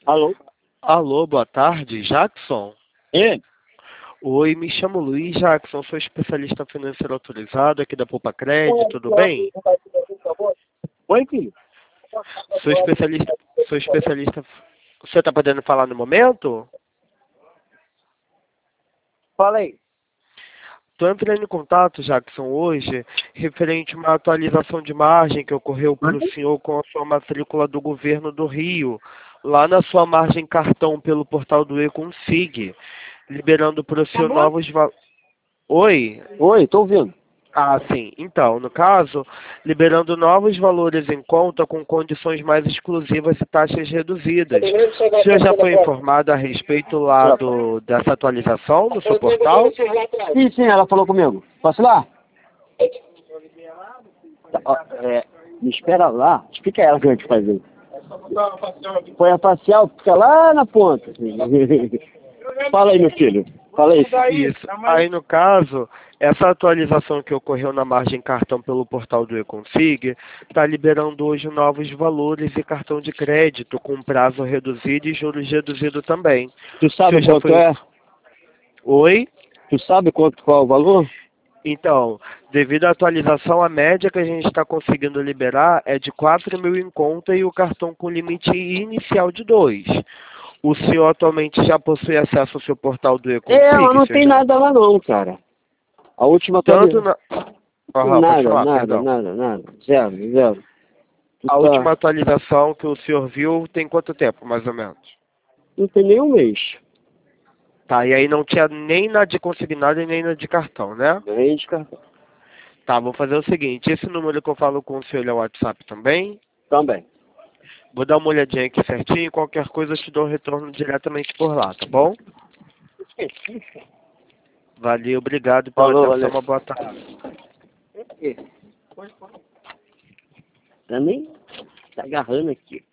Alô? Alô, boa tarde, Jackson? É? Oi, me chamo Luiz Jackson, sou especialista financeiro autorizado aqui da Poupa Crédito, tudo bem? Oi, filho? Sou especialista, sou especialista. Você está podendo falar no momento? Fala aí. Estou entrando em contato, Jackson, hoje, referente a uma atualização de margem que ocorreu para o senhor com a sua matrícula do governo do Rio, lá na sua margem cartão pelo portal do E-Consig, liberando para o senhor novos valores. Oi? Oi, tô ouvindo. Ah, sim. Então, no caso, liberando novos valores em conta com condições mais exclusivas e taxas reduzidas. O senhor já foi informado a respeito lá dessa atualização no seu portal? Sim, ela falou comigo. Posso ir lá? Ó, me espera lá. Explica a ela o que eu te fazer. Foi a facial, fica lá na ponta. Fala aí, meu filho. Fala aí. Isso. Aí, no caso, essa atualização que ocorreu na margem cartão pelo portal do E-Consig está liberando hoje novos valores e cartão de crédito com prazo reduzido e juros reduzidos também. Tu O sabe senhor já quanto foi... é? Oi? Tu sabe qual é o valor? Então, devido à atualização, a média que a gente está conseguindo liberar é de 4.000 em conta e o cartão com limite inicial de 2. O senhor atualmente já possui acesso ao seu portal do Mas E-Consig, não senhor tem Jackson? nada lá não, cara. A última Tanto atualização. na... Aham, pode Nada, falar, nada, perdão. nada, nada. Zero. Tu A tá... última atualização que o senhor viu tem quanto tempo, mais ou menos? Não tem nem um mês. Tá, e aí não tinha nem na de consignado e nem na de cartão, né? Nem de cartão. Tá, vou fazer o seguinte, esse número que eu falo com o senhor é o WhatsApp também? Também. Vou dar uma olhadinha aqui certinho e qualquer coisa eu te dou um retorno diretamente por lá, tá bom? Valeu, obrigado pela Falou, atenção, valeu. uma boa tarde. Também tá agarrando aqui.